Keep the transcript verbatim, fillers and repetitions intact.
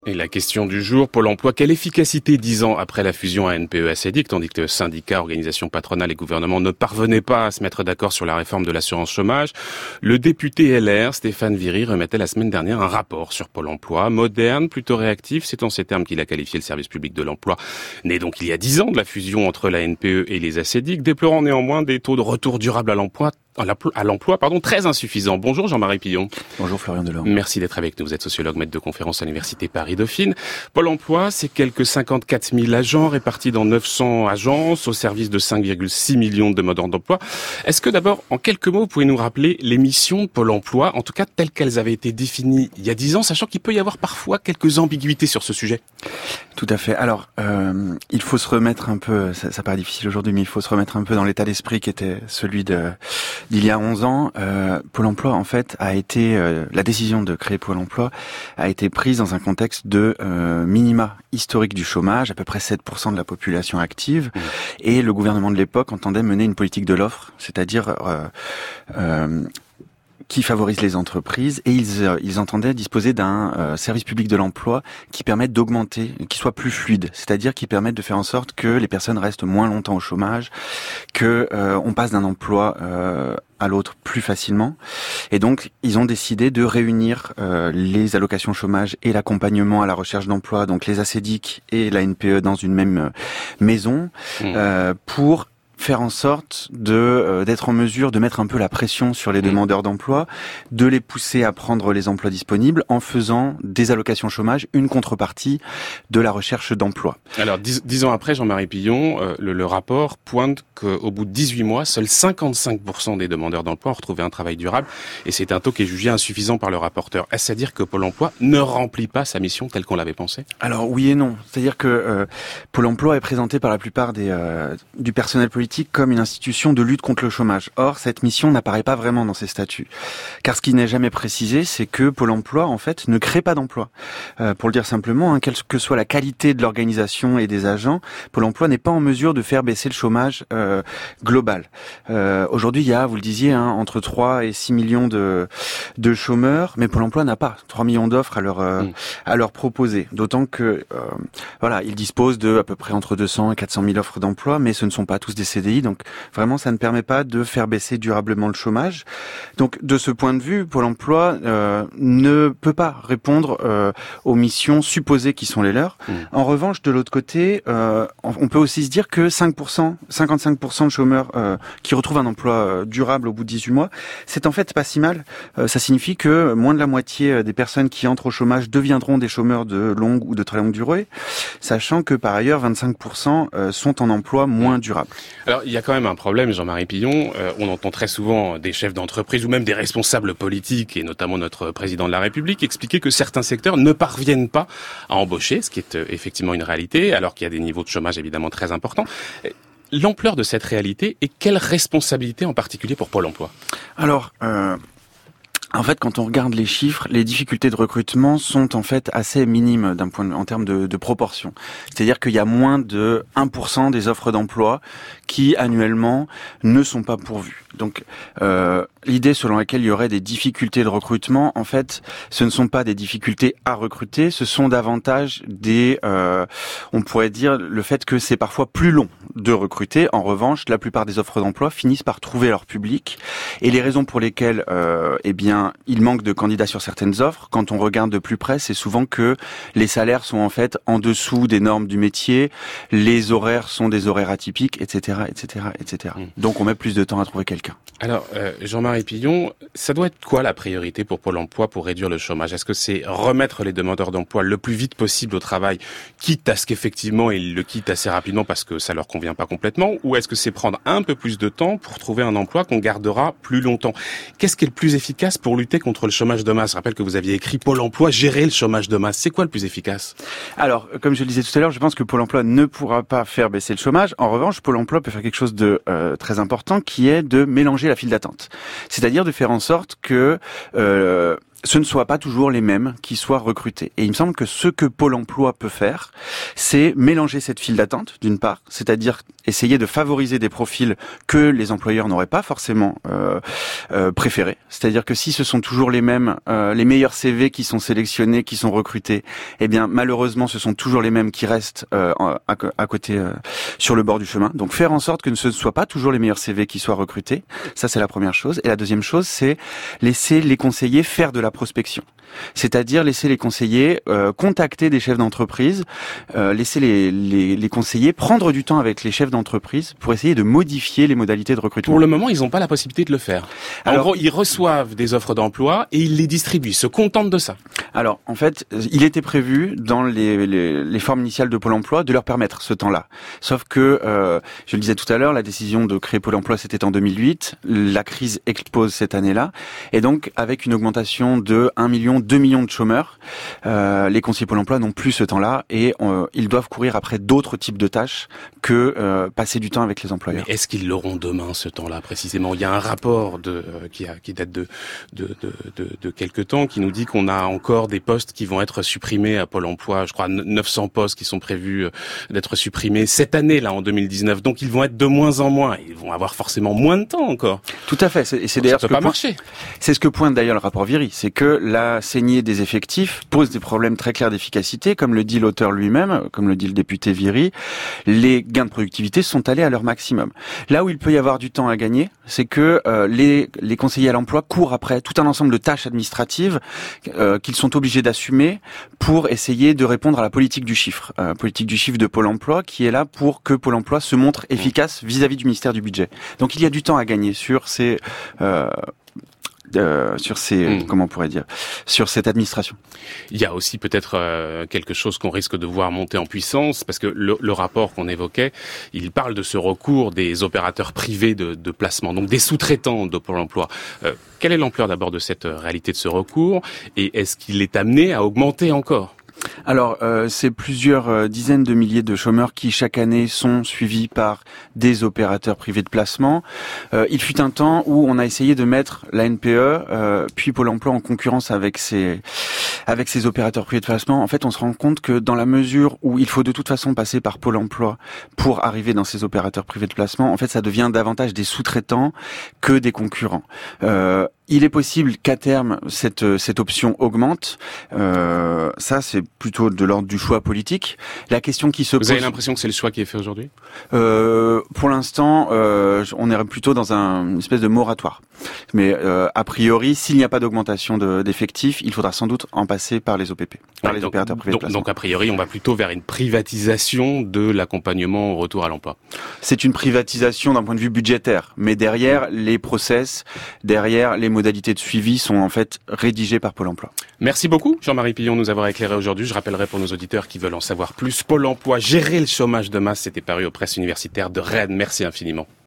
Et la question du jour, Pôle emploi, quelle efficacité dix ans après la fusion à N P E A C D I C, tandis que syndicats, organisations patronales et gouvernements ne parvenaient pas à se mettre d'accord sur la réforme de l'assurance chômage? Le député L R, Stéphane Viry, remettait la semaine dernière un rapport sur Pôle emploi, moderne, plutôt réactif, c'est en ces termes qu'il a qualifié le service public de l'emploi, né donc il y a dix ans de la fusion entre la N P E et les A C D I C, déplorant néanmoins des taux de retour durable à l'emploi à l'emploi, pardon, très insuffisant. Bonjour Jean-Marie Pillon. Bonjour Florian Delorme. Merci d'être avec nous. Vous êtes sociologue, maître de conférence à l'Université Paris-Dauphine. Pôle emploi, c'est quelques cinquante-quatre mille agents répartis dans neuf cents agences au service de cinq virgule six millions de demandeurs d'emploi. Est-ce que d'abord, en quelques mots, vous pouvez nous rappeler les missions de Pôle emploi, en tout cas telles qu'elles avaient été définies il y a dix ans, sachant qu'il peut y avoir parfois quelques ambiguïtés sur ce sujet? Tout à fait. Alors, euh, il faut se remettre un peu, ça, ça paraît difficile aujourd'hui, mais il faut se remettre un peu dans l'état d'esprit qui était celui de d'il y a onze ans. Euh, Pôle emploi, en fait, a été euh, la décision de créer Pôle emploi a été prise dans un contexte de euh, minima historique du chômage, à peu près sept pour cent de la population active, mmh. et le gouvernement de l'époque entendait mener une politique de l'offre, c'est-à-dire euh, euh, qui favorise les entreprises, et ils, euh, ils entendaient disposer d'un euh, service public de l'emploi qui permette d'augmenter, qui soit plus fluide, c'est-à-dire qui permette de faire en sorte que les personnes restent moins longtemps au chômage, que euh, on passe d'un emploi euh, à l'autre plus facilement. Et donc, ils ont décidé de réunir euh, les allocations chômage et l'accompagnement à la recherche d'emploi, donc les A C D I C et la N P E dans une même euh, maison, mmh. euh, pour faire en sorte de euh, d'être en mesure de mettre un peu la pression sur les demandeurs d'emploi, de les pousser à prendre les emplois disponibles en faisant des allocations chômage une contrepartie de la recherche d'emploi. Alors, dix, dix ans après, Jean-Marie Pillon, euh, le, le rapport pointe qu'au bout de dix-huit mois, seuls cinquante-cinq pour cent des demandeurs d'emploi ont retrouvé un travail durable, et c'est un taux qui est jugé insuffisant par le rapporteur. Est-ce à dire que Pôle emploi ne remplit pas sa mission telle qu'on l'avait pensé? Alors oui et non. C'est-à-dire que euh, Pôle emploi est présenté par la plupart des euh, du personnel politique comme une institution de lutte contre le chômage. Or, cette mission n'apparaît pas vraiment dans ses statuts. Car ce qui n'est jamais précisé, c'est que Pôle emploi, en fait, ne crée pas d'emploi. Euh, pour le dire simplement, hein, quelle que soit la qualité de l'organisation et des agents, Pôle emploi n'est pas en mesure de faire baisser le chômage euh, global. Euh, aujourd'hui, il y a, vous le disiez, hein, entre trois et six millions de, de chômeurs, mais Pôle emploi n'a pas trois millions d'offres à leur, euh, mmh. à leur proposer. D'autant que, euh, voilà, il dispose de à peu près entre deux cents et quatre cent mille offres d'emploi, mais ce ne sont pas tous des C D I, donc vraiment ça ne permet pas de faire baisser durablement le chômage. Donc de ce point de vue, Pôle emploi euh, ne peut pas répondre euh, aux missions supposées qui sont les leurs. Mmh. En revanche, de l'autre côté, euh, on peut aussi se dire que cinq pour cent, cinquante-cinq pour cent de chômeurs euh, qui retrouvent un emploi euh, durable au bout de dix-huit mois, c'est en fait pas si mal. Euh, ça signifie que moins de la moitié des personnes qui entrent au chômage deviendront des chômeurs de longue ou de très longue durée, sachant que par ailleurs vingt-cinq pour cent euh, sont en emploi moins durable. Alors, il y a quand même un problème, Jean-Marie Pillon. Euh, on entend très souvent des chefs d'entreprise ou même des responsables politiques, et notamment notre président de la République, expliquer que certains secteurs ne parviennent pas à embaucher, ce qui est euh, effectivement une réalité, alors qu'il y a des niveaux de chômage évidemment très importants. L'ampleur de cette réalité et quelle responsabilité en particulier pour Pôle emploi? Alors, euh... En fait, quand on regarde les chiffres, les difficultés de recrutement sont en fait assez minimes d'un point de, en termes de, de proportion. C'est-à-dire qu'il y a moins de un pour cent des offres d'emploi qui annuellement ne sont pas pourvues. Donc, euh, l'idée selon laquelle il y aurait des difficultés de recrutement, en fait, ce ne sont pas des difficultés à recruter, ce sont davantage des, euh, on pourrait dire, le fait que c'est parfois plus long de recruter. En revanche, la plupart des offres d'emploi finissent par trouver leur public, et les raisons pour lesquelles, euh, eh bien, il manque de candidats sur certaines offres. Quand on regarde de plus près, c'est souvent que les salaires sont en fait en dessous des normes du métier, les horaires sont des horaires atypiques, et cetera, et cetera, et cetera. Mmh. Donc on met plus de temps à trouver quelqu'un. Alors, euh, Jean-Marie Pillon, ça doit être quoi la priorité pour Pôle emploi pour réduire le chômage? Est-ce que c'est remettre les demandeurs d'emploi le plus vite possible au travail, quitte à ce qu'effectivement ils le quittent assez rapidement parce que ça leur convient pas complètement, ou est-ce que c'est prendre un peu plus de temps pour trouver un emploi qu'on gardera plus longtemps? Qu'est-ce qui est le plus efficace pour lutter contre le chômage de masse? Je rappelle que vous aviez écrit Pôle emploi, gérer le chômage de masse. C'est quoi le plus efficace? Alors, comme je le disais tout à l'heure, je pense que Pôle emploi ne pourra pas faire baisser le chômage. En revanche, Pôle emploi peut faire quelque chose de euh, très important, qui est de mélanger la file d'attente. C'est-à-dire de faire en sorte que euh, ce ne soient pas toujours les mêmes qui soient recrutés. Et il me semble que ce que Pôle emploi peut faire, c'est mélanger cette file d'attente, d'une part, c'est-à-dire essayer de favoriser des profils que les employeurs n'auraient pas forcément euh, euh, préférés. C'est-à-dire que si ce sont toujours les mêmes, euh, les meilleurs C V qui sont sélectionnés, qui sont recrutés, eh bien malheureusement ce sont toujours les mêmes qui restent euh, à, à côté euh, sur le bord du chemin. Donc faire en sorte que ce ne soient pas toujours les meilleurs C V qui soient recrutés, ça c'est la première chose. Et la deuxième chose, c'est laisser les conseillers faire de la prospection. C'est-à-dire laisser les conseillers euh, contacter des chefs d'entreprise, euh, laisser les, les, les conseillers prendre du temps avec les chefs d'entreprise pour essayer de modifier les modalités de recrutement. Pour le moment, ils n'ont pas la possibilité de le faire. En Alors, gros, ils reçoivent des offres d'emploi et ils les distribuent, ils se contentent de ça. Alors, en fait, il était prévu dans les, les, les formes initiales de Pôle emploi de leur permettre ce temps-là. Sauf que, euh, je le disais tout à l'heure, la décision de créer Pôle emploi, c'était en deux mille huit. La crise explose cette année-là. Et donc, avec une augmentation de un million, deux millions de chômeurs, euh, les conseillers Pôle emploi n'ont plus ce temps-là et euh, ils doivent courir après d'autres types de tâches que euh, passer du temps avec les employeurs. Mais est-ce qu'ils l'auront demain, ce temps-là, précisément? Il y a un rapport de, euh, qui, a, qui date de, de, de, de, de quelques temps qui nous dit qu'on a encore des postes qui vont être supprimés à Pôle emploi. Je crois neuf cents postes qui sont prévus d'être supprimés cette année, là, en deux mille dix-neuf. Donc, ils vont être de moins en moins. Ils vont avoir forcément moins de temps encore. Tout à fait. Et c'est d'ailleurs ça ce peut que pas marcher. C'est ce que pointe d'ailleurs le rapport Viry. C'est que la saignée des effectifs pose des problèmes très clairs d'efficacité. Comme le dit l'auteur lui-même, comme le dit le député Viry, les gains de productivité sont allés à leur maximum. Là où il peut y avoir du temps à gagner, c'est que euh, les, les conseillers à l'emploi courent après tout un ensemble de tâches administratives euh, qu'ils sont obligés d'assumer pour essayer de répondre à la politique du chiffre. Euh, politique du chiffre de Pôle emploi qui est là pour que Pôle emploi se montre efficace vis-à-vis du ministère du Budget. Donc il y a du temps à gagner sur ces... Euh, Euh, sur ces, mmh. comment on pourrait dire, sur cette administration. Il y a aussi peut-être euh, quelque chose qu'on risque de voir monter en puissance, parce que le, le rapport qu'on évoquait, il parle de ce recours des opérateurs privés de, de placement, donc des sous-traitants de Pôle emploi. Euh, quelle est l'ampleur d'abord de cette réalité de ce recours, et est-ce qu'il est amené à augmenter encore ? Alors, euh, c'est plusieurs euh, dizaines de milliers de chômeurs qui, chaque année, sont suivis par des opérateurs privés de placement. Euh, il fut un temps où on a essayé de mettre la N P E, euh, puis Pôle emploi en concurrence avec ces, avec ces opérateurs privés de placement. En fait, on se rend compte que dans la mesure où il faut de toute façon passer par Pôle emploi pour arriver dans ces opérateurs privés de placement, en fait, ça devient davantage des sous-traitants que des concurrents. Euh, Il est possible qu'à terme, cette, cette option augmente. Euh, ça, c'est plutôt de l'ordre du choix politique. La question qui se pose... Vous avez l'impression que c'est le choix qui est fait aujourd'hui ? euh, Pour l'instant, euh, on est plutôt dans un, une espèce de moratoire. Mais euh, a priori, s'il n'y a pas d'augmentation de, d'effectifs, il faudra sans doute en passer par les O P P, par ouais, les donc, opérateurs privés donc, de placement. Donc a priori, on va plutôt vers une privatisation de l'accompagnement au retour à l'emploi. C'est une privatisation d'un point de vue budgétaire, mais derrière les process, derrière les modalités de suivi sont en fait rédigées par Pôle emploi. Merci beaucoup Jean-Marie Pillon de nous avoir éclairé aujourd'hui. Je rappellerai pour nos auditeurs qui veulent en savoir plus, Pôle emploi, gérer le chômage de masse, c'était paru aux presses universitaires de Rennes. Merci infiniment.